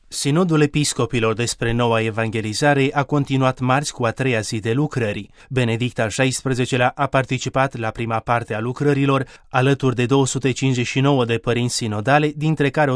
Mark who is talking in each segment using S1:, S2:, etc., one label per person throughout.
S1: Sinodul Episcopilor despre noua evangelizare a continuat marți cu a treia zi de lucrări. Benedict al XVI-lea a participat la prima parte a lucrărilor, alături de 259 de părinți sinodale, dintre care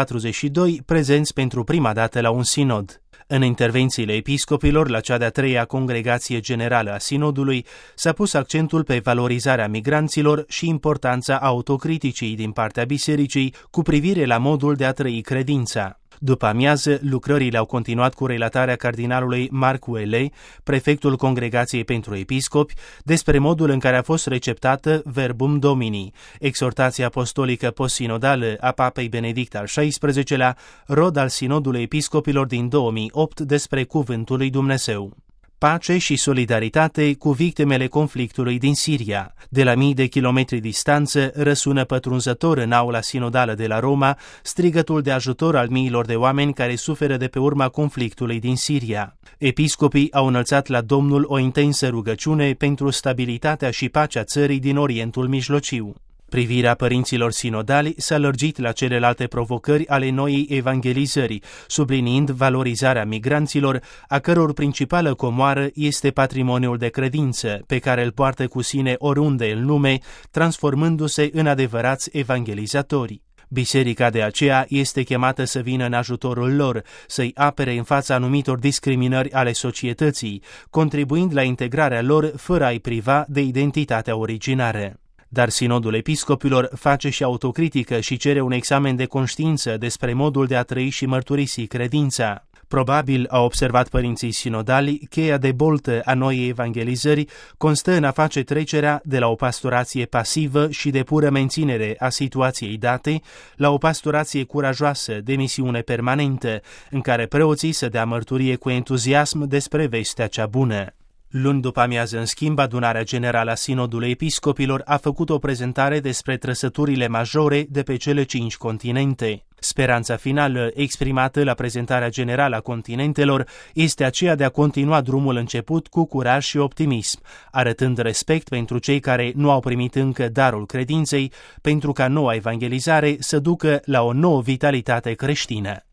S1: 142 prezenți pentru prima dată la un sinod. În intervențiile episcopilor la cea de-a treia congregație generală a sinodului s-a pus accentul pe valorizarea migranților și importanța autocriticii din partea bisericii cu privire la modul de a trăi credința. După amiază, lucrările au continuat cu relatarea cardinalului Marc Ouellet, prefectul Congregației pentru Episcopi, despre modul în care a fost receptată Verbum Domini, exhortația apostolică postsinodală a Papei Benedict al XVI-lea, rod al Sinodului Episcopilor din 2008 despre Cuvântul lui Dumnezeu. Pace și solidaritate cu victimele conflictului din Siria. De la mii de kilometri distanță răsună pătrunzător în aula sinodală de la Roma strigătul de ajutor al miilor de oameni care suferă de pe urma conflictului din Siria. Episcopii au înălțat la Domnul o intensă rugăciune pentru stabilitatea și pacea țării din Orientul Mijlociu. Privirea părinților sinodali s-a lărgit la celelalte provocări ale noii evangelizări, subliniind valorizarea migranților, a căror principală comoară este patrimoniul de credință, pe care îl poartă cu sine oriunde în lume, transformându-se în adevărați evangelizatori. Biserica de aceea este chemată să vină în ajutorul lor, să-i apere în fața anumitor discriminări ale societății, contribuind la integrarea lor fără a-i priva de identitatea originară. Dar Sinodul Episcopilor face și autocritică și cere un examen de conștiință despre modul de a trăi și mărturisi credința. Probabil, au observat părinții sinodali, cheia de boltă a noii evangelizări constă în a face trecerea de la o pastorație pasivă și de pură menținere a situației date la o pastorație curajoasă de misiune permanentă, în care preoții să dea mărturie cu entuziasm despre vestea cea bună. Luni după amiază, în schimb, adunarea generală a Sinodului Episcopilor a făcut o prezentare despre trăsăturile majore de pe cele 5 continente. Speranța finală exprimată la prezentarea generală a continentelor este aceea de a continua drumul început cu curaj și optimism, arătând respect pentru cei care nu au primit încă darul credinței, pentru ca noua evangelizare să ducă la o nouă vitalitate creștină.